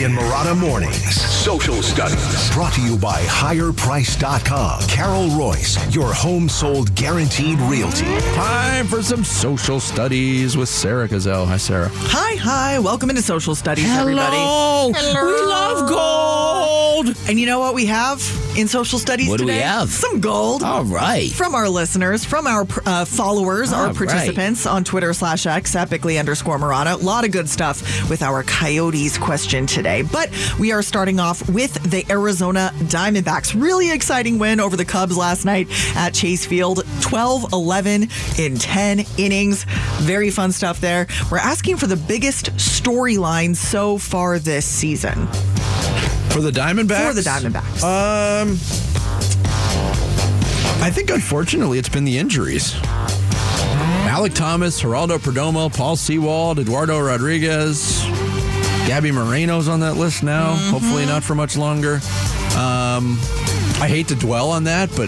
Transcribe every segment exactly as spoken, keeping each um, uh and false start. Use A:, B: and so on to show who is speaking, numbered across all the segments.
A: Bickley and Marotta Mornings. Social Studies. Brought to you by higher price dot com. Carol Royce, your home sold guaranteed realty.
B: Time for some social studies with Sarah Gazelle. Hi, Sarah.
C: Hi, hi. Welcome into Social Studies,
B: Hello.
C: everybody.
B: Hello. We love gold.
C: And you know what we have in Social Studies
D: What do
C: today?
D: we have?
C: Some gold.
D: All right.
C: From our listeners, from our uh, followers,
D: All
C: our
D: right.
C: participants on Twitter slash X at Bickley underscore Marotta. A lot of good stuff with our Coyotes question today. But we are starting off with the Arizona Diamondbacks. Really exciting win over the Cubs last night at Chase Field. twelve eleven in ten innings. Very fun stuff there. We're asking for the biggest storyline so far this season.
B: For the Diamondbacks?
C: For the Diamondbacks.
B: Um, I think, unfortunately, it's been the injuries. Alec Thomas, Geraldo Perdomo, Paul Sewald, Eduardo Rodriguez, Gabby Moreno's on that list now. Mm-hmm. Hopefully not for much longer. Um, I hate to dwell on that, but...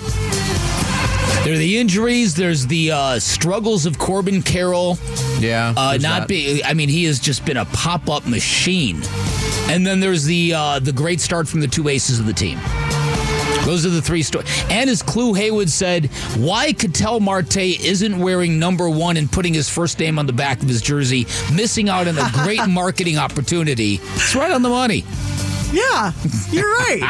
D: There are the injuries. There's the uh, struggles of Corbin Carroll.
B: Yeah.
D: Uh, not
B: that.
D: be. I mean, he has just been a pop-up machine. And then there's the uh, the great start from the two aces of the team. Those are the three stories. And as Clu Haywood said, why Ketel Marte isn't wearing number one and putting his first name on the back of his jersey, missing out on a great marketing opportunity. It's right on the money.
C: Yeah, you're right.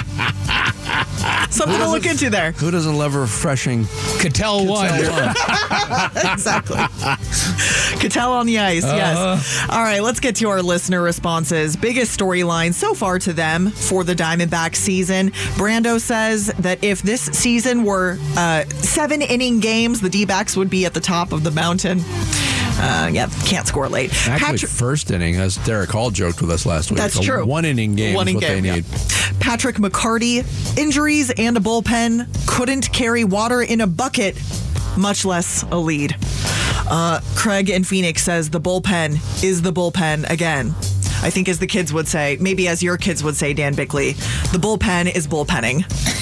C: Something to look into there.
B: Who doesn't love a refreshing
D: Ketel one.
C: Exactly. Ketel on the ice,
D: Uh-huh.
C: yes. All right, let's get to our listener responses. Biggest storyline so far to them for the Diamondback season. Brando says that if this season were uh, seven inning games, the D-backs would be at the top of the mountain. Uh, yeah, can't score late.
B: Actually,
C: Patri-
B: first inning, as Derek Hall joked with us last week.
C: That's
B: a
C: true.
B: One inning game
C: One
B: is
C: in
B: what
C: game,
B: they
C: yeah.
B: need.
C: Patrick McCarty, injuries and a bullpen, couldn't carry water in a bucket, much less a lead. Uh, Craig in Phoenix says the bullpen is the bullpen again. I think as the kids would say, maybe as your kids would say, Dan Bickley, the bullpen is bullpenning.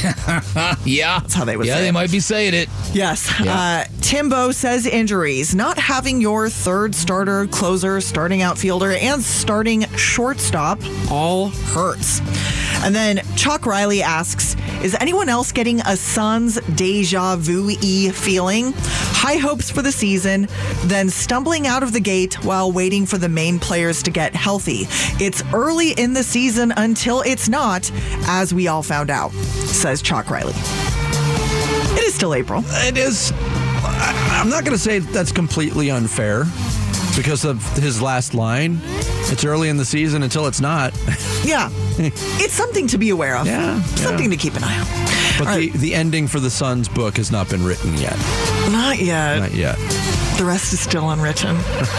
D: Yeah.
C: That's how they would
D: yeah,
C: say
D: they
C: it.
D: might be saying it.
C: Yes.
D: Yeah.
C: Uh, Timbo says injuries. Not having your third starter, closer, starting outfielder, and starting shortstop all hurts. And then Chuck Riley asks, is anyone else getting a Suns deja vu-y feeling? High hopes for the season, then stumbling out of the gate while waiting for the main players to get healthy. It's early in the season until it's not, as we all found out, says Chuck Riley. It is still April.
B: It is. I- I'm not going to say that's completely unfair because of his last line. It's early in the season until it's not.
C: Yeah. It's something to be aware of.
B: Yeah,
C: Something
B: yeah.
C: to keep an eye on.
B: But
C: All
B: the,
C: right.
B: the ending for the Suns book has not been written yet.
C: Not yet.
B: Not yet.
C: The rest is still unwritten.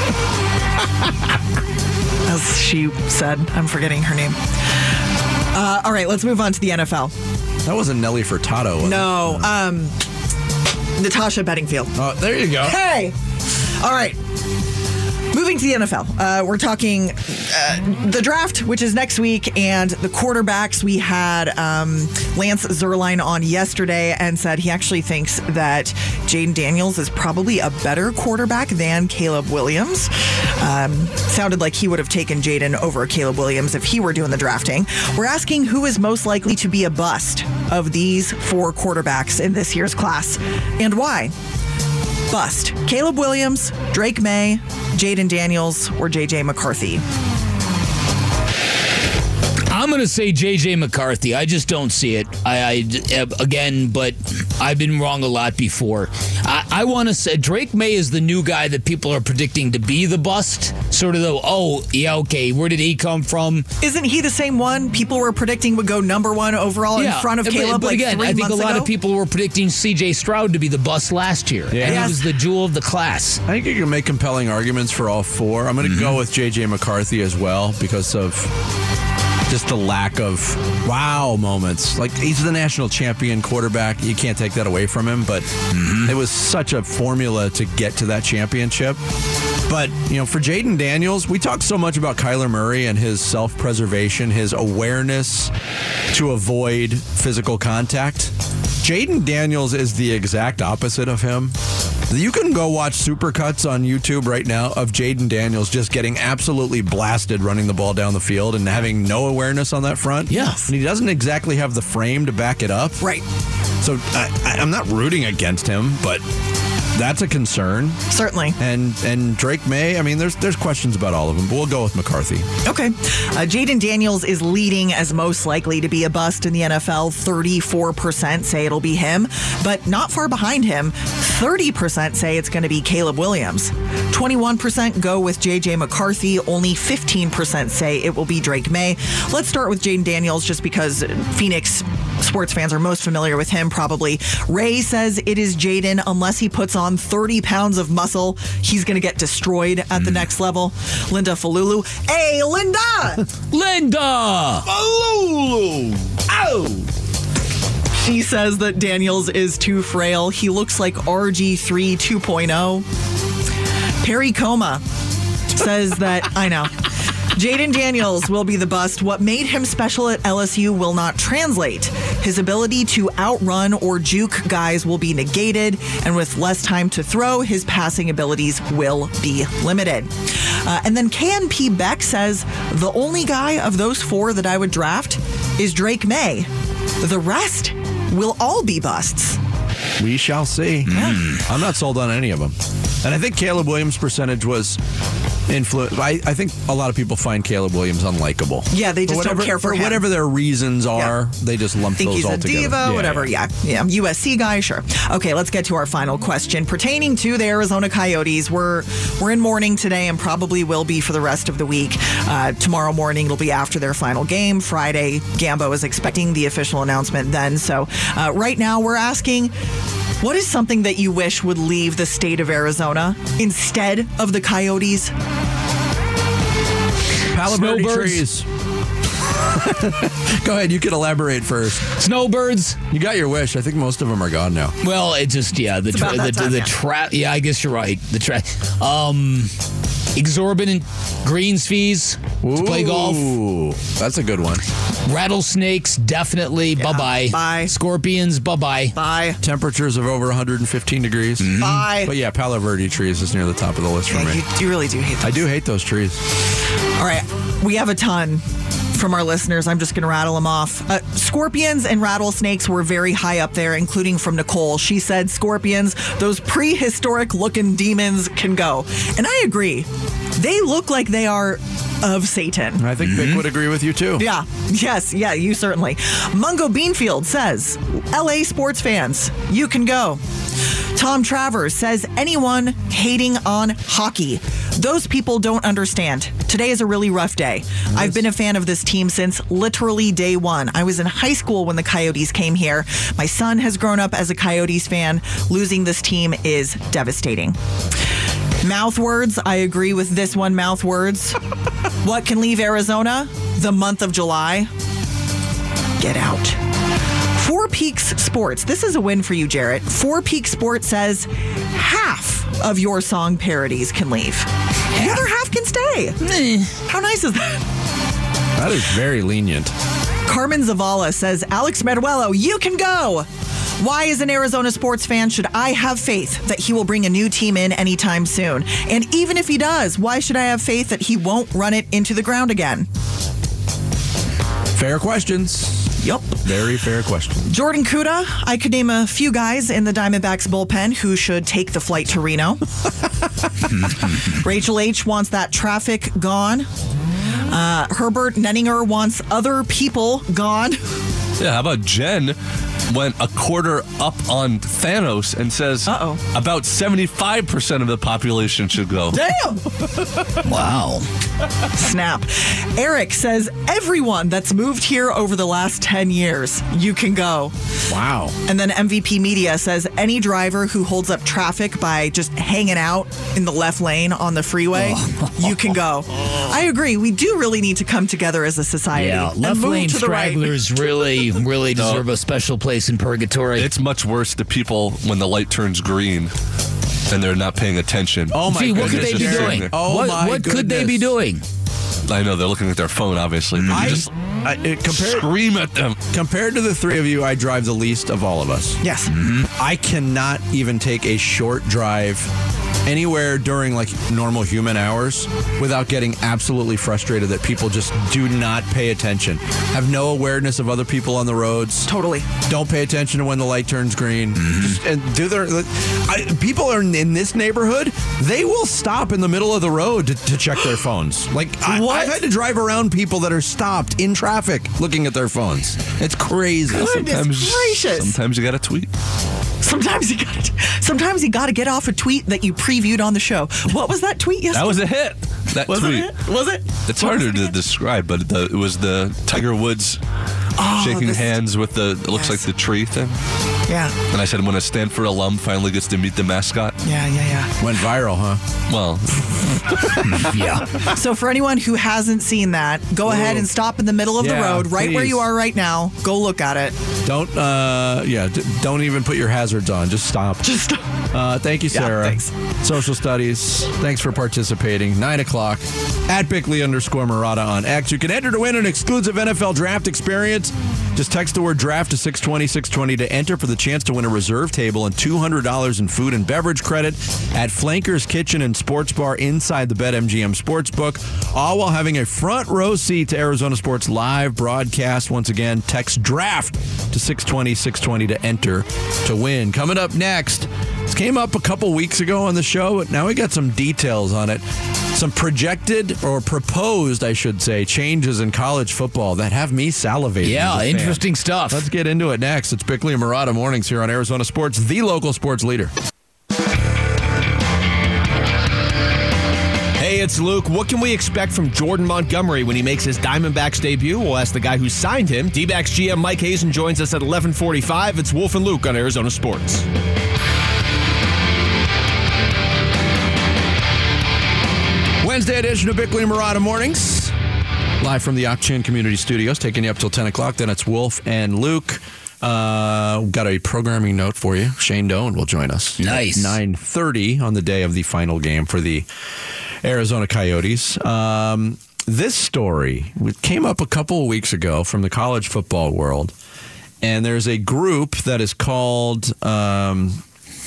C: As she said, I'm forgetting her name. Uh, all right, let's move on to the N F L.
B: That wasn't Nelly Furtado. Was
C: No,
B: it?
C: um, Natasha Bedingfield.
B: Oh, there you go.
C: Hey! All right. Moving to the N F L, uh, we're talking uh, the draft, which is next week, and the quarterbacks. We had um, Lance Zierlein on yesterday and said he actually thinks that Jaden Daniels is probably a better quarterback than Caleb Williams. Um, sounded like he would have taken Jaden over Caleb Williams if he were doing the drafting. We're asking who is most likely to be a bust of these four quarterbacks in this year's class and why. Bust. Caleb Williams, Drake May, Jaden Daniels, or J J McCarthy.
D: I'm going to say J J McCarthy. I just don't see it. I, I again, but I've been wrong a lot before. I, I want to say Drake May is the new guy that people are predicting to be the bust. Sort of the, oh, yeah, okay, where did he come from?
C: Isn't he the same one people were predicting would go number one overall in front of
D: but,
C: Caleb
D: but
C: like
D: again,
C: three
D: I think
C: months
D: a lot
C: ago?
D: of people were predicting C J Stroud to be the bust last year.
B: Yeah.
D: And
C: Yes.
D: he was the jewel of the class.
B: I think you can make compelling arguments for all four. I'm going to
D: Mm-hmm.
B: go with J J McCarthy as well because of just the lack of wow moments. Like, he's the national champion quarterback. You can't take that away from him, but mm-hmm. it was such a formula to get to that championship. But, you know, for Jaden Daniels, we talk so much about Kyler Murray and his self-preservation, his awareness to avoid physical contact. Jaden Daniels is the exact opposite of him. You can go watch supercuts on YouTube right now of Jaden Daniels just getting absolutely blasted running the ball down the field and having no awareness on that front.
D: Yes.
B: And he doesn't exactly have the frame to back it up.
C: Right.
B: So I, I, I'm not rooting against him, but that's a concern.
C: Certainly.
B: And and Drake May, I mean, there's there's questions about all of them, but we'll go with McCarthy.
C: Okay. Uh, Jaden Daniels is leading as most likely to be a bust in the N F L. thirty-four percent say it'll be him, but not far behind him, thirty percent say it's going to be Caleb Williams. twenty-one percent go with J J McCarthy. Only fifteen percent say it will be Drake May. Let's start with Jaden Daniels just because Phoenix sports fans are most familiar with him, probably. Ray says it is Jaden unless he puts on thirty pounds of muscle. He's going to get destroyed at mm. the next level. Linda Falulu. Hey, Linda!
D: Linda!
C: Falulu! Oh! She says that Daniels is too frail. He looks like R G three two point oh. Perry Coma says that, I know. Jaden Daniels will be the bust. What made him special at L S U will not translate. His ability to outrun or juke guys will be negated, and with less time to throw, his passing abilities will be limited. Uh, and then K N P Beck says, the only guy of those four that I would draft is Drake May. The rest will all be busts.
B: We shall see.
C: Yeah.
B: I'm not sold on any of them. And I think Caleb Williams' percentage was influenced. I, I think a lot of people find Caleb Williams unlikable.
C: Yeah, they just
B: whatever,
C: don't care for,
B: for
C: him.
B: Whatever their reasons are, yeah. they just lump
C: think
B: those
C: he's
B: all
C: a
B: together.
C: diva,
B: yeah,
C: whatever. Yeah. yeah, yeah. U S C guy, sure. Okay, let's get to our final question pertaining to the Arizona Coyotes. We're we're in mourning today and probably will be for the rest of the week. Uh, tomorrow morning it'll be after their final game. Friday, Gambo is expecting the official announcement then. So uh, right now we're asking, what is something that you wish would leave the state of Arizona instead of the Coyotes?
B: Palo Verde trees. Go ahead, you can elaborate first.
D: Snowbirds.
B: You got your wish. I think most of them are gone now.
D: Well, it just, yeah, the tra- the,
C: time,
D: the
C: yeah.
D: trap. Yeah, I guess you're right. The trap. Um, exorbitant greens fees
B: Ooh,
D: to play golf.
B: That's a good one.
D: Rattlesnakes, definitely.
C: Yeah,
D: bye-bye.
C: bye.
D: Scorpions, bye-bye.
C: Bye.
B: Temperatures of over one hundred fifteen degrees.
C: Mm-hmm. Bye.
B: But yeah, Palo Verde trees is near the top of the list for
C: yeah,
B: me.
C: You, you really do hate those.
B: I do hate those trees.
C: All right. We have a ton from our listeners. I'm just going to rattle them off. Uh, scorpions and rattlesnakes were very high up there, including from Nicole. She said scorpions, those prehistoric looking demons, can go. And I agree. They look like they are of Satan.
B: I think mm-hmm. Vic would agree with you too.
C: Yeah. Yes. Yeah, you certainly. Mungo Beanfield says, L A sports fans, you can go. Tom Travers says, anyone hating on hockey, those people don't understand. Today is a really rough day. Yes. I've been a fan of this team since literally day one. I was in high school when the Coyotes came here. My son has grown up as a Coyotes fan. Losing this team is devastating. Mouth words. I agree with this one. Mouth words. What can leave Arizona? The month of July. Get out. Four Peaks Sports. This is a win for you, Jarrett. Four Peaks Sports says half of your song parodies can leave. The other half can stay. How nice is that?
B: That is very lenient.
C: Carmen Zavala says, Alex Meruelo, you can go. Why, as an Arizona sports fan, should I have faith that he will bring a new team in anytime soon? And even if he does, why should I have faith that he won't run it into the ground again?
B: Fair questions.
C: Yep.
B: Very fair question.
C: Jordan Kuda, I could name a few guys in the Diamondbacks bullpen who should take the flight to Reno. Rachel H. wants that traffic gone. Uh, Herbert Nenninger wants other people gone.
E: Yeah, how about Jen went a quarter up on Thanos and says
C: Uh-oh.
E: about seventy-five percent of the population should go.
C: Damn!
D: Wow.
C: Snap. Eric says, everyone that's moved here over the last ten years, you can go.
B: Wow.
C: And then M V P Media says, any driver who holds up traffic by just hanging out in the left lane on the freeway, oh. you can go. I agree. We do really need to come together as a society.
D: Yeah,
C: and
D: left
C: move
D: lane
C: to the
D: stragglers
C: right.
D: really, really deserve a special place in purgatory.
E: It's much worse to people when the light turns green and they're not paying attention.
B: Oh my
D: Gee,
B: goodness.
D: what could they be doing?
B: Oh
D: what
B: my
D: what
B: goodness.
D: could they be doing?
E: I know they're looking at their phone, obviously. But
B: I
E: you just
B: I, it, compared,
E: scream at them.
B: compared to the three of you, I drive the least of all of us.
C: Yes.
B: I cannot even take a short drive anywhere during like normal human hours without getting absolutely frustrated that people just do not pay attention, have no awareness of other people on the roads,
C: Totally.
B: don't pay attention to when the light turns green, just, and do their. I, people are in this neighborhood. They will stop in the middle of the road to, to check their phones. Like I,
C: What?
B: I've had to drive around people that are stopped in traffic looking at their phones. It's crazy.
C: Goodness gracious.
E: Sometimes you got to tweet.
C: Sometimes you got to. Sometimes you got to get off a tweet that you previewed on the show. What was that tweet yesterday?
E: That was a hit. That
C: was
E: tweet.
C: it? Was it?
E: It's
C: What was
E: harder
C: it
E: to
C: again?
E: describe, but the, it was the Tiger Woods
C: Oh,
E: shaking
C: this-
E: hands with the, it looks
C: Yes.
E: like the tree thing.
C: Yeah.
E: And I said, when a Stanford alum finally gets to meet the mascot,
C: Yeah. Yeah. Yeah.
B: Went viral, huh?
E: well,
D: Yeah.
C: So for anyone who hasn't seen that, go ahead and stop in the middle of the
B: Yeah,
C: road, right where
B: please.
C: you are right now. Go look at it.
B: Don't, uh, yeah, d- don't even put your hazards on. Just stop.
C: Just
B: Uh, thank you,
C: Yeah,
B: Sarah.
C: thanks.
B: Social Studies. Thanks for participating. Nine o'clock at Bickley underscore Murata on X. You can enter to win an exclusive N F L draft experience. Just text the word draft to six twenty, six twenty to enter for the chance to win a reserve table and two hundred dollars in food and beverage credit at Flanker's Kitchen and Sports Bar inside the BetMGM Sportsbook, all while having a front row seat to Arizona Sports live broadcast. Once again, text draft to six twenty, six twenty to enter to win. Coming up next, this came up a couple weeks ago on the show, but now we got some details on it. Some projected or proposed, I should say, changes in college football that have me salivating.
D: Yeah,
B: as a fan.
D: interesting stuff.
B: Let's get into it next. It's Bickley and Murata Mornings here on Arizona Sports, the local sports leader.
F: Hey, it's Luke. What can we expect from Jordan Montgomery when he makes his Diamondbacks debut? We'll ask the guy who signed him. D-backs G M Mike Hazen joins us at eleven forty-five. It's Wolf and Luke on Arizona Sports.
B: Wednesday edition of Bickley and Murata Mornings. Live from the Ak-Chin Community Studios, taking you up till ten o'clock. Then it's Wolf and Luke. Uh, got a programming note for you. Shane Doan will join us.
D: Nice.
B: nine thirty on the day of the final game for the Arizona Coyotes. Um, this story came up a couple of weeks ago from the college football world. And there's a group that is called... Um,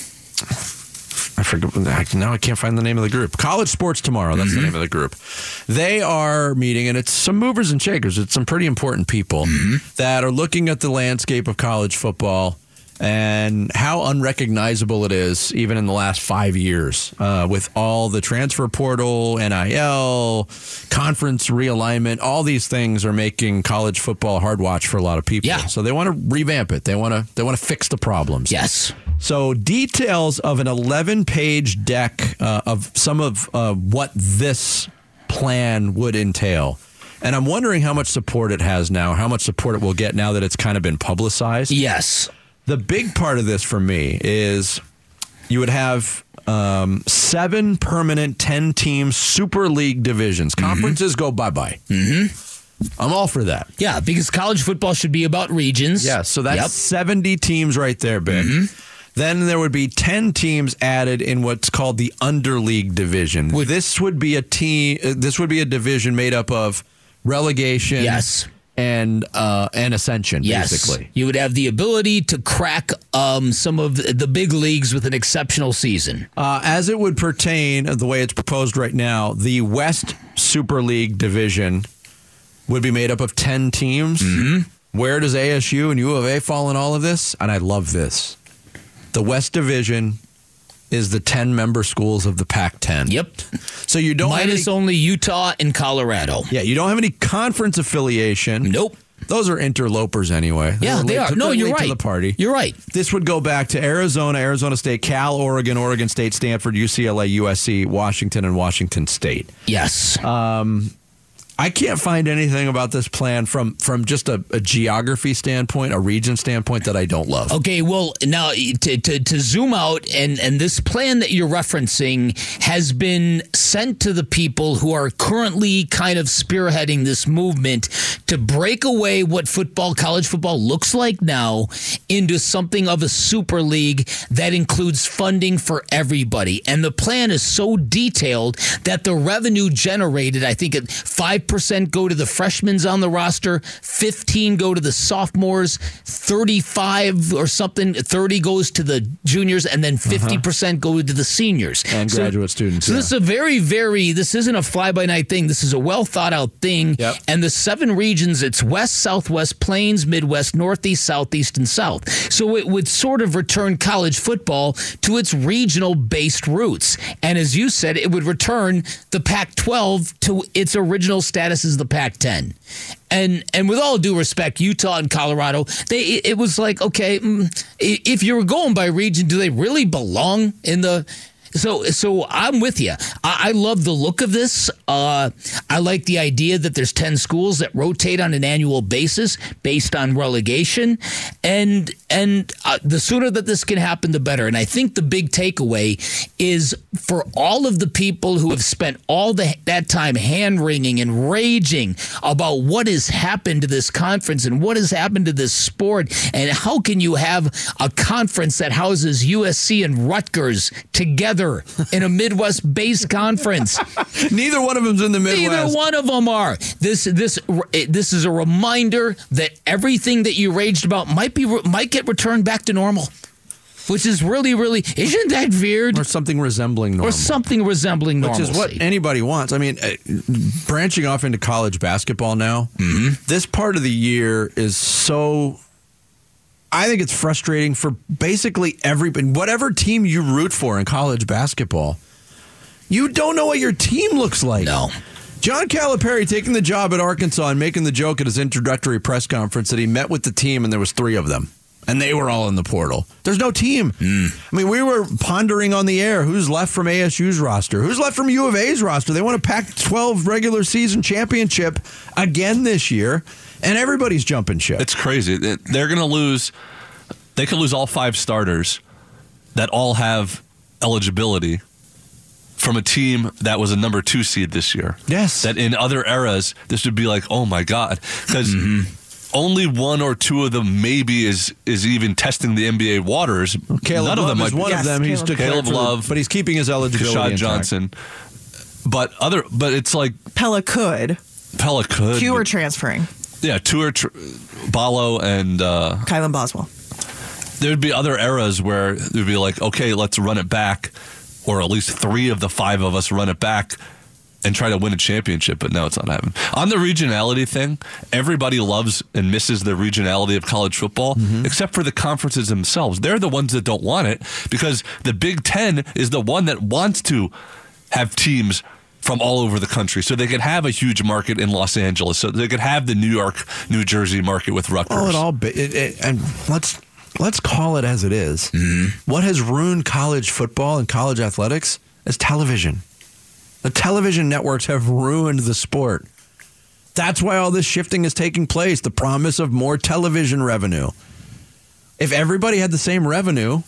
B: I forget. Now I can't find the name of the group. College Sports Tomorrow. That's the name of the group. They are meeting, and it's some movers and shakers. It's some pretty important people that are looking at the landscape of college football and how unrecognizable it is, even in the last five years, uh, with all the transfer portal, N I L, conference realignment. All these things are making college football hard watch for a lot of people.
D: Yeah.
B: So they want to revamp it. They want to. They want to fix the problems.
D: Yes.
B: So details of an eleven-page deck uh, of some of uh, what this plan would entail. And I'm wondering how much support it has now, how much support it will get now that it's kind of been publicized.
D: Yes.
B: The big part of this for me is you would have um, seven permanent ten-team Super League divisions. Conferences go bye-bye. Mm-hmm. I'm all for that.
D: Yeah, because college football should be about regions.
B: Yeah, so that's
D: Yep.
B: seventy teams right there, Big. Then there would be ten teams added in what's called the underleague division.
D: With-
B: this would be a team. uh, This would be a division made up of relegation,
D: Yes.
B: and uh, and ascension,
D: Yes.
B: basically.
D: You would have the ability to crack um, some of the big leagues with an exceptional season.
B: Uh, as it would pertain, the way it's proposed right now, the West Super League division would be made up of ten teams. Where does A S U and U of A fall in all of this? And I love this. The West Division is the ten-member schools of the Pac ten.
D: Yep.
B: So you don't have
D: Minus
B: any,
D: only Utah and Colorado.
B: yeah, you don't have any conference affiliation.
D: Nope.
B: Those are interlopers anyway.
D: Yeah,
B: They're
D: they
B: late
D: are.
B: to-
D: No,
B: they're
D: you're
B: late
D: right.
B: To the party.
D: You're right.
B: This would go back to Arizona, Arizona State, Cal, Oregon, Oregon State, Stanford, U C L A, U S C, Washington, and Washington State.
D: Yes.
B: I can't find anything about this plan from, from just a, a geography standpoint, a region standpoint that I don't love.
D: Okay, well, now to, to, to zoom out, and, and this plan that you're referencing has been sent to the people who are currently kind of spearheading this movement to break away what football, college football looks like now into something of a super league that includes funding for everybody. And the plan is so detailed that the revenue generated, I think, at five percent go to the freshmen on the roster, fifteen go to the sophomores, thirty-five or something, thirty goes to the juniors, and then fifty percent uh-huh. go to the seniors.
B: And
D: so,
B: graduate students.
D: So
B: yeah.
D: this is a very, very, this isn't a fly-by-night thing. This is a well-thought-out thing.
B: Yep.
D: And the seven regions, it's West, Southwest, Plains, Midwest, Northeast, Southeast, and South. So it would sort of return college football to its regional-based roots. And as you said, it would return the Pac twelve to its original status as the Pac ten. And and with all due respect, Utah and Colorado, they it was like, okay, if you were going by region, do they really belong in the... So, so I'm with you. I, I love the look of this. Uh, I like the idea that there's ten schools that rotate on an annual basis based on relegation, and and uh, the sooner that this can happen, the better. And I think the big takeaway is for all of the people who have spent all the, that time hand wringing and raging about what has happened to this conference and what has happened to this sport, and how can you have a conference that houses U S C and Rutgers together in a Midwest-based conference.
B: Neither one of them's in the Midwest.
D: Neither one of them are. This this this is a reminder that everything that you raged about might be might get returned back to normal, which is really, really, isn't that weird?
B: Or something resembling normal.
D: Or something resembling normalcy.
B: Which is what anybody wants. I mean, uh, branching off into college basketball now, mm-hmm. this part of the year is so... I think it's frustrating for basically everybody. Whatever team you root for in college basketball, you don't know what your team looks like.
D: No.
B: John Calipari taking the job at Arkansas and making the joke at his introductory press conference that he met with the team and there was three of them. And they were all in the portal. There's no team. Mm. I mean, we were pondering on the air who's left from A S U's roster, who's left from U of A's roster. They want a Pac twelve regular season championship again this year, and everybody's jumping ship.
E: It's crazy. They're going to lose. They could lose all five starters that all have eligibility from a team that was a number two seed this year.
B: Yes.
E: That in other eras, this would be like, oh my God. Because mm-hmm. only one or two of them maybe is is even testing the N B A waters.
B: Caleb
E: None
B: Love
E: of them
B: is
E: might
B: one
E: be.
B: of them.
C: Yes,
B: He's
C: Caleb.
B: declared
E: Caleb Love,
B: the, but he's keeping his eligibility.
E: Kashad
B: intact.
E: Johnson. But other, but it's like
C: Pella could.
E: Pella could.
C: Two are transferring.
E: Yeah, two are tr- Ballo and uh,
C: Kylan Boswell.
E: There'd be other eras where there'd be like, okay, let's run it back, or at least three of the five of us run it back and try to win a championship, but no, it's not happening. On the regionality thing, everybody loves and misses the regionality of college football, mm-hmm. except for the conferences themselves. They're the ones that don't want it, because the Big Ten is the one that wants to have teams from all over the country, so they could have a huge market in Los Angeles, so they could have the New York, New Jersey market with Rutgers.
B: Oh, it all, it, it, and let's let's call it as it is. Mm-hmm. What has ruined college football and college athletics is television. The television networks have ruined the sport. That's why all this shifting is taking place, the promise of more television revenue. If everybody had the same revenue,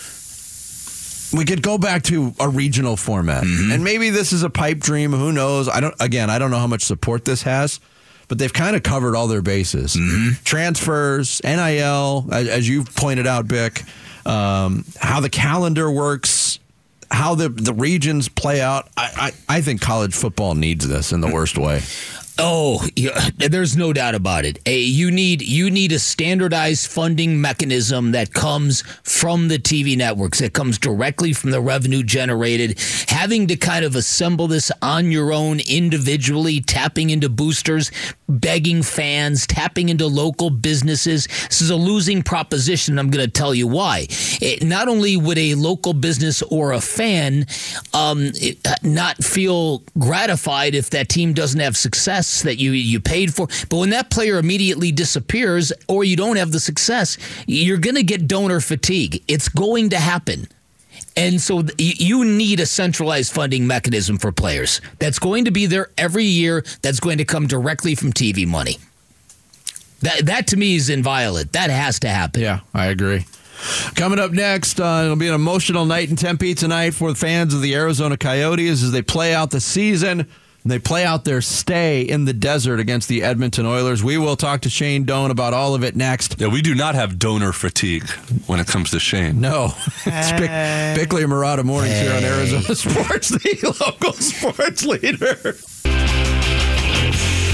B: we could go back to a regional format. Mm-hmm. And maybe this is a pipe dream, who knows? I don't again, I don't know how much support this has, but they've kind of covered all their bases. Mm-hmm. Transfers, N I L, as, as you've pointed out, Bick, um, how the calendar works, how the, the regions play out. I, I, I think college football needs this in the worst way.
D: Oh, yeah, there's no doubt about it. A, you need you need a standardized funding mechanism that comes from the T V networks, that comes directly from the revenue generated. Having to kind of assemble this on your own individually, tapping into boosters, begging fans, tapping into local businesses. This is a losing proposition. I'm going to tell you why. It, not only would a local business or a fan um, it, not feel gratified if that team doesn't have success that you you paid for, but when that player immediately disappears or you don't have the success, you're going to get donor fatigue. It's going to happen. And so you need a centralized funding mechanism for players that's going to be there every year, that's going to come directly from T V money. That that to me is inviolate. That has to happen.
B: Yeah, I agree. Coming up next, uh, it'll be an emotional night in Tempe tonight for the fans of the Arizona Coyotes as they play out the season. They play out their stay in the desert against the Edmonton Oilers. We will talk to Shane Doan about all of it next.
E: Yeah, we do not have donor fatigue when it comes to Shane.
B: No. It's Bick, Bickley and Murata Mornings hey. here on Arizona Sports, the local sports leader.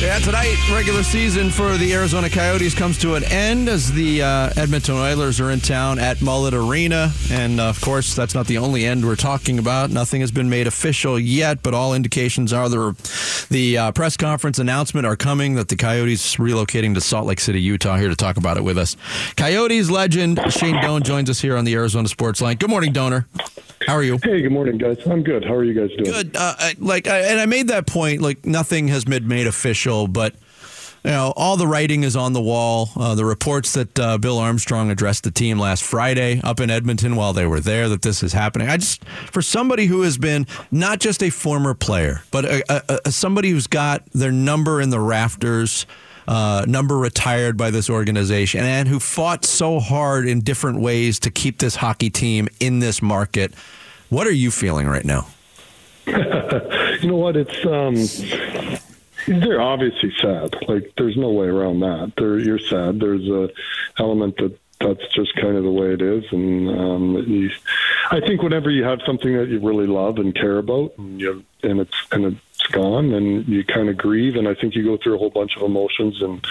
B: Yeah, tonight, regular season for the Arizona Coyotes comes to an end as the uh, Edmonton Oilers are in town at Mullet Arena. And, uh, of course, that's not the only end we're talking about. Nothing has been made official yet, but all indications are the, the uh, press conference announcement are coming that the Coyotes relocating to Salt Lake City, Utah. Here to talk about it with us, Coyotes legend Shane Doan joins us here on the Arizona Sports Line. Good morning, Doaner. How are you?
G: Hey, good morning, guys. I'm good. How are you guys doing?
B: Good. Uh, I, like, I, and I made that point. Like, nothing has been made official, but you know, all the writing is on the wall. Uh, the reports that uh, Bill Armstrong addressed the team last Friday up in Edmonton while they were there, that this is happening. I just, for somebody who has been not just a former player, but a, a, a, somebody who's got their number in the rafters. Uh, number retired by this organization, and who fought so hard in different ways to keep this hockey team in this market. What are you feeling right now?
G: You know what? It's um, they're obviously sad. Like, there's no way around that. They're, you're sad. There's a element that that's just kind of the way it is, and um, you, I think whenever you have something that you really love and care about, and you and it's and it's gone, and you kind of grieve, and I think you go through a whole bunch of emotions, and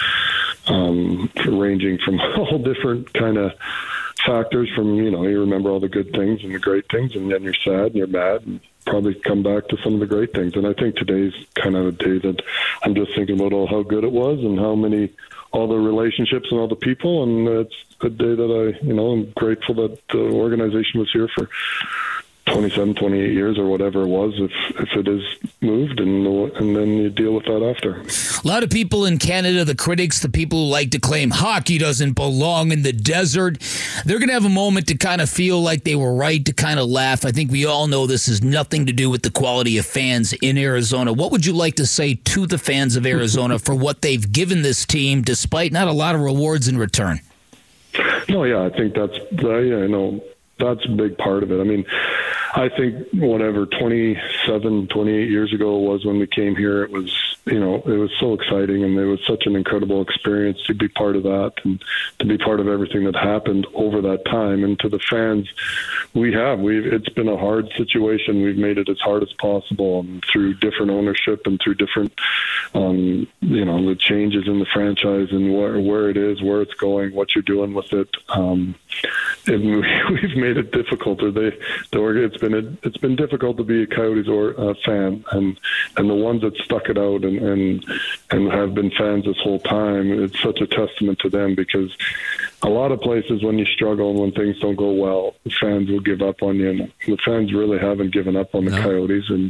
G: um, ranging from all different kind of factors. From, you know, you remember all the good things and the great things, and then you're sad and you're mad, and probably come back to some of the great things. And I think today's kind of a day that I'm just thinking about all how good it was and how many, all the relationships and all the people, and it's a day that I, you know, I'm grateful that the organization was here for twenty-seven, twenty-eight years or whatever it was, if if it is moved, and and then you deal with that after.
D: A lot of people in Canada, the critics, the people who like to claim hockey doesn't belong in the desert, they're going to have a moment to kind of feel like they were right, to kind of laugh. I think we all know this has nothing to do with the quality of fans in Arizona. What would you like to say to the fans of Arizona for what they've given this team, despite not a lot of rewards in return?
G: No, yeah, I think that's, uh, yeah, no, that's a big part of it. I mean, I think whatever twenty-seven, twenty-eight years ago it was when we came here, it was, you know, it was so exciting, and it was such an incredible experience to be part of that and to be part of everything that happened over that time. And to the fans, we have, we've, it's been a hard situation. We've made it as hard as possible, and through different ownership and through different, um, you know, the changes in the franchise and where, where it is, where it's going, what you're doing with it. Um, and we've made it difficult, or they, the, it's been a, it's been difficult to be a Coyotes or uh, fan, and and the ones that stuck it out and, and and have been fans this whole time, it's such a testament to them, because a lot of places when you struggle and when things don't go well, the fans will give up on you, and the fans really haven't given up on the no. Coyotes, and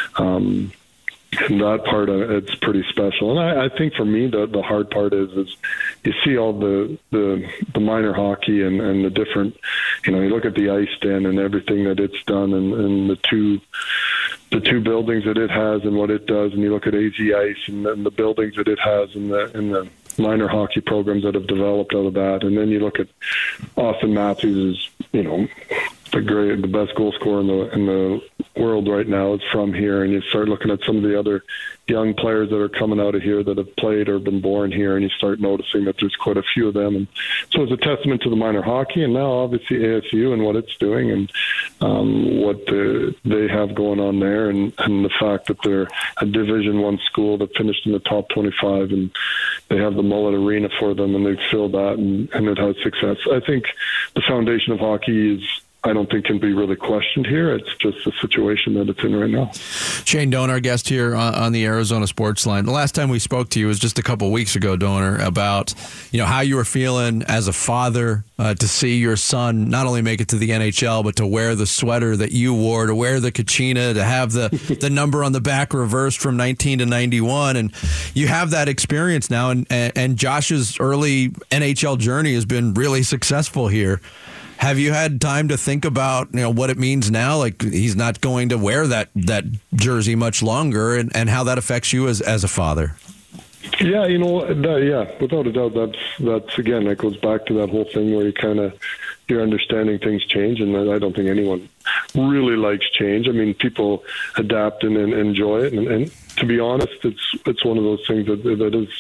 G: um, and that part of it's pretty special. And I, I think for me, the the hard part is is you see all the the, the minor hockey and, and the different, you know, you look at the ice den and everything that it's done, and, and the two the two buildings that it has and what it does, and you look at A Z Ice and, and the buildings that it has and the and the minor hockey programs that have developed out of that, and then you look at Austin Matthews is, you know, the great, the best goal scorer in the in the world right now is from here, and you start looking at some of the other young players that are coming out of here that have played or been born here, and you start noticing that there's quite a few of them. And so it's a testament to the minor hockey, and now obviously A S U and what it's doing, and um, what the, they have going on there, and, and the fact that they're a Division One school that finished in the top twenty-five, and they have the Mullet Arena for them, and they've filled that, and, and it has success. I think the foundation of hockey is, I don't think, can be really questioned here. It's just the situation that it's in right now.
B: Shane Doan, our guest here on, on the Arizona Sports Line. The last time we spoke to you was just a couple of weeks ago, Doaner, about, you know, how you were feeling as a father uh, to see your son not only make it to the N H L, but to wear the sweater that you wore, to wear the Kachina, to have the, the number on the back reversed from nineteen to ninety-one. And you have that experience now, and, and, and Josh's early N H L journey has been really successful here. Have you had time to think about, you know, what it means now? Like, he's not going to wear that, that jersey much longer, and, and how that affects you as, as a father.
G: Yeah, you know, that, yeah, without a doubt, that's, that's again, that goes back to that whole thing where you kind of, you're understanding things change, and I don't think anyone really likes change. I mean, people adapt and, and enjoy it, and, and to be honest, it's it's one of those things that that is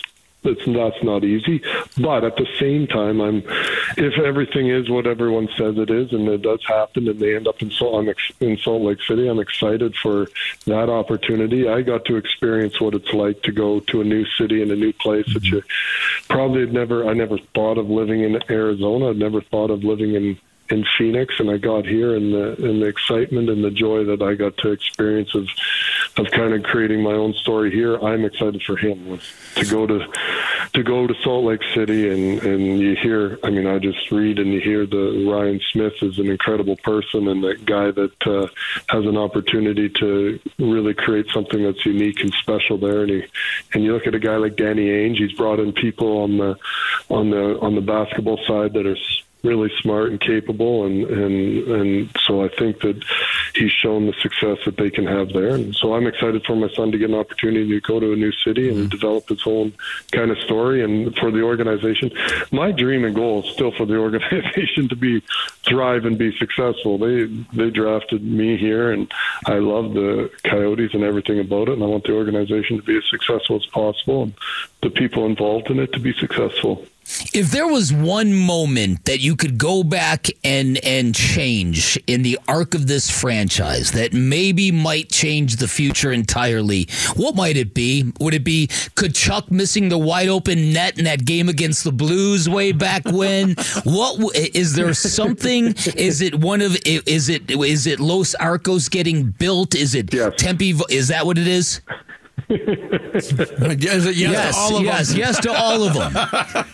G: It's that's not easy, but at the same time, I'm if everything is what everyone says it is, and it does happen, and they end up in Salt, I'm ex, in Salt Lake City, I'm excited for that opportunity. I got to experience what it's like to go to a new city and a new place that you probably had never. I never thought of living in Arizona. I'd never thought of living in. in Phoenix, and I got here, and the and the excitement and the joy that I got to experience of of kind of creating my own story here. I'm excited for him to go to to go to Salt Lake City, and and you hear. I mean, I just read and you hear the Ryan Smith is an incredible person, and that guy that uh, has an opportunity to really create something that's unique and special there. And he, and you look at a guy like Danny Ainge. He's brought in people on the on the on the basketball side that are really smart and capable, and, and and so I think that he's shown the success that they can have there. And so I'm excited for my son to get an opportunity to go to a new city and develop his own kind of story. And for the organization, my dream and goal is still for the organization to be thrive and be successful. They they drafted me here, and I love the Coyotes and everything about it, and I want the organization to be as successful as possible and the people involved in it to be successful.
D: If there was one moment that you could go back and and change in the arc of this franchise that maybe might change the future entirely, what might it be? Would it be Tkachuk missing the wide open net in that game against the Blues way back when? What is there something? Is it one of is it is it Los Arcos getting built? Is it
G: yes.
D: Tempe? Is that what it is?
B: yes, yes,
D: yes,
B: to all of
D: yes,
B: them.
D: yes to all of them.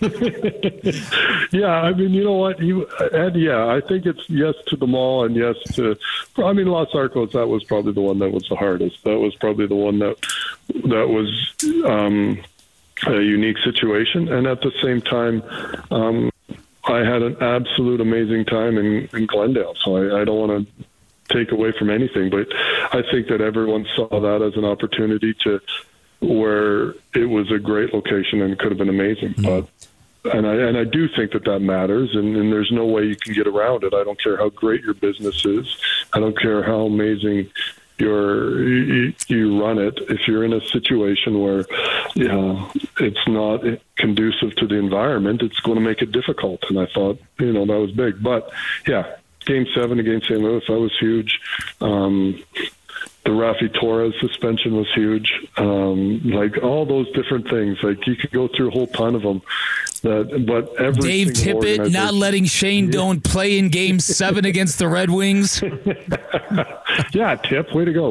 G: Yeah, I mean, you know what? He, and yeah, I think it's yes to them all, and yes to. I mean, Los Arcos. That was probably the one that was the hardest. That was probably the one that that was um, a unique situation, and at the same time. Um, I had an absolute amazing time in, in Glendale, so I, I don't want to take away from anything, but I think that everyone saw that as an opportunity to where it was a great location and it could have been amazing. Mm-hmm. But and I and I do think that that matters, and, and there's no way you can get around it. I don't care how great your business is. I don't care how amazing your you, you run it. If you're in a situation where you know, it's not conducive to the environment, it's going to make it difficult. And I thought, you know, that was big. But yeah. Game seven against Saint Louis, that was huge. Um, the Rafi Torres suspension was huge. Um, like all those different things. Like you could go through a whole ton of them. That, but every
D: Dave Tippett not letting Shane yeah. Doan play in Game Seven against the Red Wings.
G: Yeah, Tip, way to go.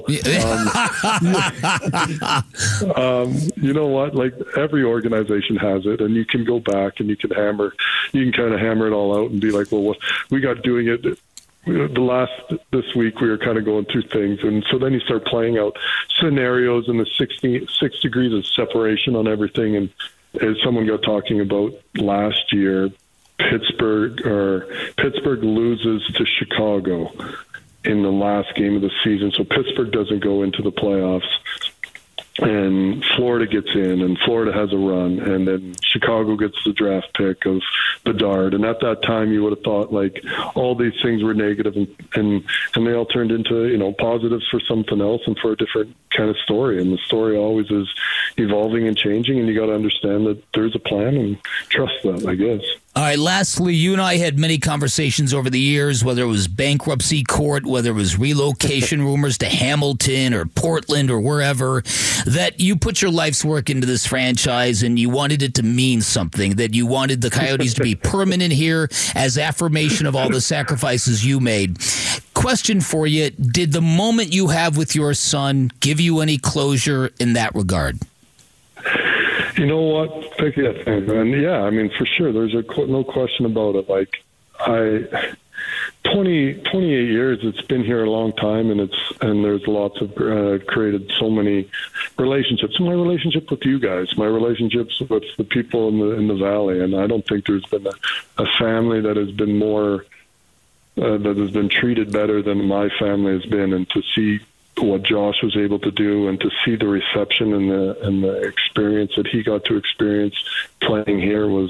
G: Um, um, you know what? Like every organization has it, and you can go back and you can hammer. You can kind of hammer it all out and be like, well, what, we got doing it. The last this week we were kind of going through things, and so then you start playing out scenarios and the sixty, six degrees of separation on everything. And as someone got talking about last year, Pittsburgh or Pittsburgh loses to Chicago in the last game of the season, so Pittsburgh doesn't go into the playoffs. And Florida gets in, and Florida has a run, and then Chicago gets the draft pick of Bedard. And at that time, you would have thought like all these things were negative, and and, and they all turned into you know positives for something else and for a different kind of story. And the story always is evolving and changing, and you got to understand that there's a plan and trust that, I guess.
D: All right, lastly, you and I had many conversations over the years, whether it was bankruptcy court, whether it was relocation rumors to Hamilton or Portland or wherever, that you put your life's work into this franchise and you wanted it to mean something, that you wanted the Coyotes to be permanent here as affirmation of all the sacrifices you made. Question for you, did the moment you have with your son give you any closure in that regard?
G: You know what? Pick that thing, and yeah, I mean, for sure, there's a no question about it. Like, I, twenty, twenty-eight years, it's been here a long time, and it's and there's lots of uh, created so many relationships. My relationship with you guys, my relationships with the people in the in the valley, and I don't think there's been a, a family that has been more uh, that has been treated better than my family has been, and to see what Josh was able to do and to see the reception and the and the experience that he got to experience playing here was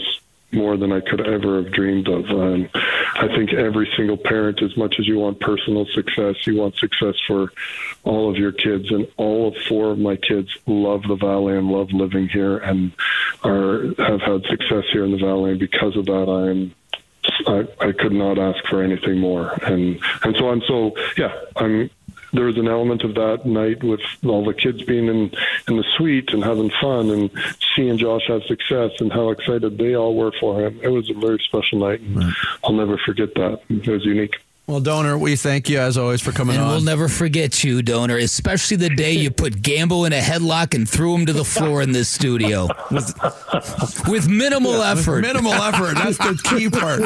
G: more than I could ever have dreamed of. Um, I think every single parent, as much as you want personal success, you want success for all of your kids. And all of four of my kids love the Valley and love living here and are have had success here in the Valley. And because of that, I am I, I could not ask for anything more. And and so I'm so yeah I'm. There was an element of that night with all the kids being in, in the suite and having fun and seeing Josh have success and how excited they all were for him. It was a very special night, and right. I'll never forget that. It was unique.
B: Well, Donor, we thank you, as always, for coming
D: and
B: on.
D: And we'll never forget you, Donor, especially the day you put Gambo in a headlock and threw him to the floor in this studio. With, with minimal
B: yeah,
D: effort.
B: With minimal effort. That's the key part.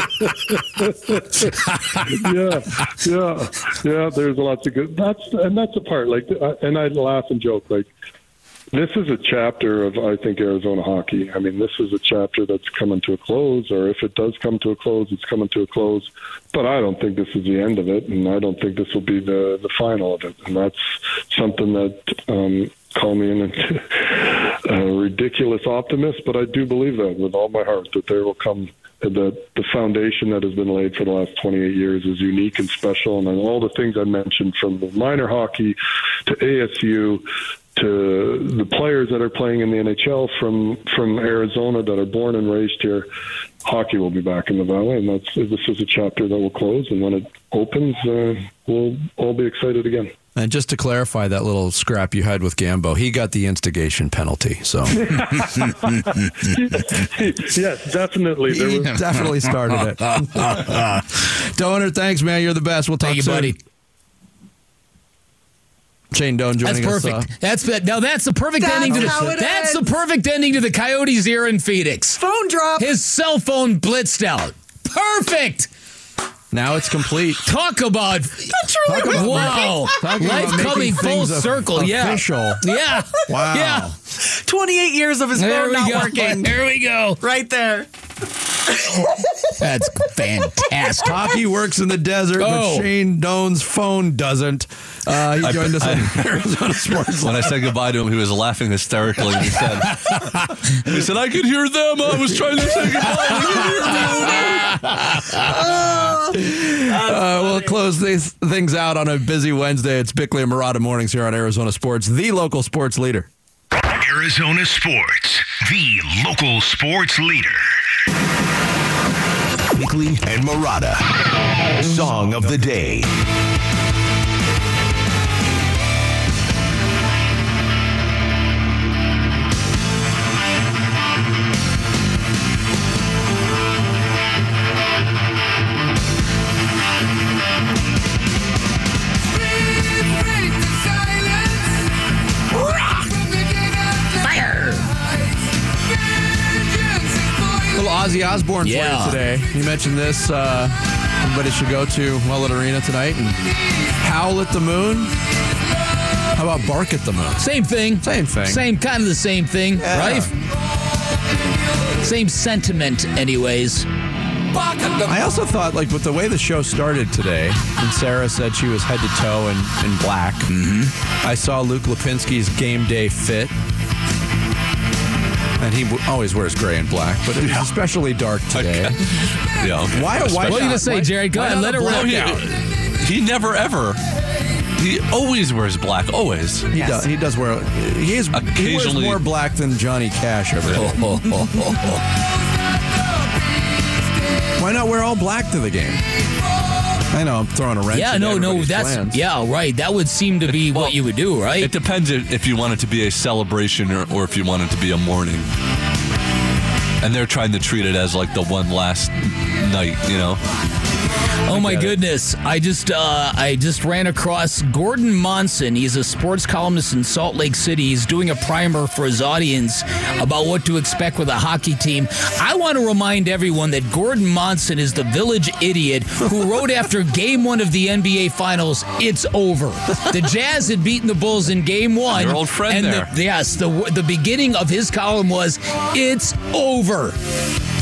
G: yeah, yeah, yeah, there's lots of good. That's And that's the part. Like, and I laugh and joke, like, this is a chapter of, I think, Arizona hockey. I mean, this is a chapter that's coming to a close, or if it does come to a close, it's coming to a close. But I don't think this is the end of it, and I don't think this will be the, the final of it. And that's something that, um, call me an, a ridiculous optimist, but I do believe that with all my heart, that there will come, that the foundation that has been laid for the last twenty-eight years is unique and special. And all the things I mentioned, from the minor hockey to A S U, to the players that are playing in the N H L from, from Arizona that are born and raised here, hockey will be back in the Valley, and that's this is a chapter that will close. And when it opens, uh, we'll all be excited again.
B: And just to clarify that little scrap you had with Gambo, he got the instigation penalty. So
G: yes, definitely,
B: there was- he definitely started it. Donor, thanks, man. You're the best. We'll talk
D: Thank you,
B: soon.
D: buddy.
B: Shane Doan joining
D: that's
B: us.
D: Perfect. Uh, that's the, now that's the perfect
C: That's
D: ending to
C: how
D: the
C: it
D: That's
C: ends.
D: the perfect ending to the Coyotes era in Phoenix.
C: Phone drop.
D: His cell phone blitzed out. Perfect.
B: Now it's complete.
D: Talk about
C: That truly was
D: wow.
B: Talking
D: Life
B: about
D: coming
B: making
D: full
B: things
D: circle.
B: official.
D: Yeah. Yeah.
B: Wow.
D: Yeah.
C: twenty-eight years of his
D: There
C: phone
D: we
C: not
D: go.
C: working.
D: There we go.
C: Right there.
D: That's fantastic.
B: Hockey works in the desert,
D: Oh.
B: but Shane Doan's phone doesn't. Uh, he joined us on Arizona Sports.
E: When I said goodbye to him, he was laughing hysterically. He said, he said, I could hear them. I was trying to say goodbye.
B: Uh, we'll close these things out on a busy Wednesday. It's Bickley and Murata mornings here on Arizona Sports, the local sports leader.
A: Arizona Sports, the local sports leader. Bickley and Murata. Song of the day.
B: Ozzy Osbourne
D: Yeah.
B: for you today. You mentioned this. Uh, everybody should go to Mullet Arena tonight and howl at the moon. How about bark at the moon?
D: Same thing.
B: Same thing.
D: Same kind of the same thing,
B: Yeah.
D: right? Same sentiment, anyways.
B: I also thought, like, with the way the show started today, and Sarah said she was head to toe in, in black, mm-hmm. I saw Luke Lipinski's game day fit. And he w- always wears gray and black, but it was
E: Yeah.
B: especially dark today.
E: Yeah.
B: Why? Why?
D: What are you
B: not?
D: going to say,
B: Why-
D: Jared? Go
B: why
D: ahead,
B: not
D: let
B: a
D: it
B: black
D: rock
E: He,
D: out.
E: he never ever. He always wears black. Always.
B: He, does, he does wear. He is. He wears
E: Occasionally-
B: more black than Johnny Cash ever did. Why not wear all black to the game? I know I'm throwing a wrench.
D: Yeah,
B: into
D: no, no,
B: everybody's
D: that's
B: plans.
D: yeah, right. That would seem to be what you would do, right?
E: It depends if if you want it to be a celebration or, or if you want it to be a mourning. And they're trying to treat it as like the one last night, you know.
D: Oh my
B: get it.
D: goodness! I just uh, I just ran across Gordon Monson. He's a sports columnist in Salt Lake City. He's doing a primer for his audience about what to expect with a hockey team. I want to remind everyone that Gordon Monson is the village idiot who wrote after Game One of the N B A Finals, "It's over." The Jazz had beaten the Bulls in Game One.
E: Your old friend
D: and
E: there.
D: The, yes, the the beginning of his column was, "It's over."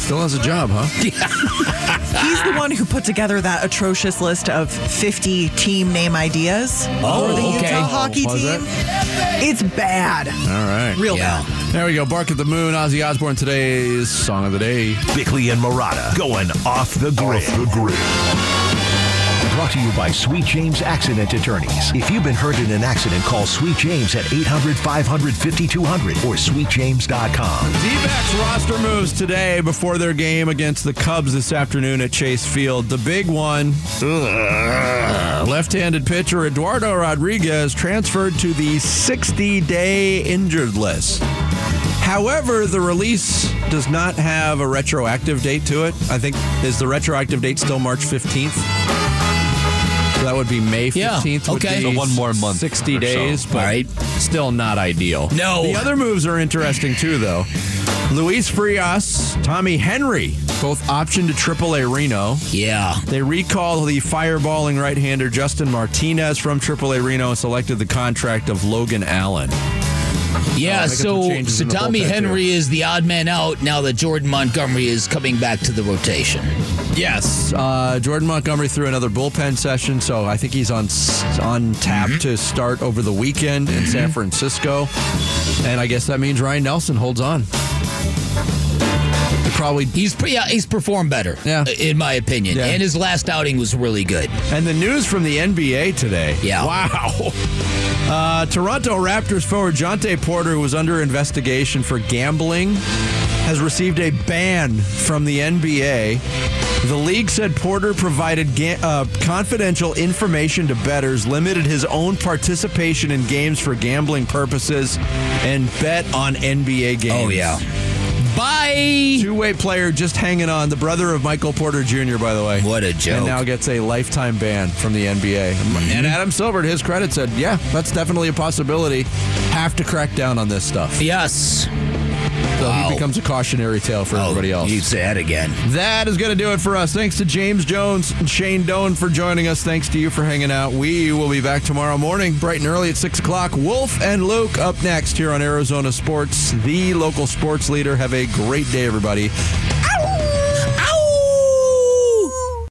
B: Still has a job, huh?
C: He's the one who put together that atrocious list of fifty team name ideas
D: Oh,
C: for the
D: okay.
C: Utah hockey
B: Oh, was
C: team. It's bad.
B: All right.
C: Real
D: Yeah.
C: bad.
B: There we go. Bark at the Moon. Ozzy Osbourne, today's song of the day.
A: Bickley and Murata going off the grid. Off the grid. Brought to you by Sweet James Accident Attorneys. If you've been hurt in an accident, call Sweet James at eight hundred, five hundred, fifty-two hundred or sweet james dot com.
B: D-backs roster moves today before their game against the Cubs this afternoon at Chase Field. The big one, ugh, left-handed pitcher Eduardo Rodriguez transferred to the sixty-day injured list. However, the release does not have a retroactive date to it. I think, is the retroactive date still March fifteenth? So that would be May fifteenth.
D: Yeah,
B: would
D: okay.
B: be
E: So one more month
B: sixty
E: or so.
B: days, but
D: All right.
B: still not ideal.
D: No.
B: The other moves are interesting too, though. Luis Frias, Tommy Henry, both optioned to triple A Reno.
D: Yeah.
B: They recalled the fireballing right-hander Justin Martinez from triple A Reno and selected the contract of Logan Allen.
D: Yeah,
B: Oh, they got some
D: so,
B: changes
D: so
B: in the
D: Tommy
B: bullpen,
D: Henry
B: too.
D: is the odd man out now that Jordan Montgomery is coming back to the rotation.
B: Yes, uh, Jordan Montgomery threw another bullpen session, so I think he's on on tap to start over the weekend in San Francisco. And I guess that means Ryan Nelson holds on. He probably
D: He's pre- yeah, he's performed better,
B: Yeah.
D: in my opinion.
B: Yeah.
D: And his last outing was really good.
B: And the news from the N B A today.
D: Yeah.
B: Wow. Uh, Toronto Raptors forward Jonte Porter, who was under investigation for gambling, has received a ban from the N B A. The league said Porter provided ga- uh, confidential information to bettors, limited his own participation in games for gambling purposes, and bet on N B A games.
D: Oh, yeah. Bye.
B: Two-way player just hanging on. The brother of Michael Porter Junior, by the way.
D: What a joke.
B: And now gets a lifetime ban from the N B A. And Adam Silver, to his credit, said, yeah, that's definitely a possibility. Have to crack down on this stuff.
D: Yes.
B: So
D: Wow.
B: he becomes a cautionary tale for everybody else.
D: You say that again.
B: That is going to do it for us. Thanks to James Jones and Shane Doan for joining us. Thanks to you for hanging out. We will be back tomorrow morning, bright and early at six o'clock. Wolf and Luke up next here on Arizona Sports, the local sports leader. Have a great day, everybody.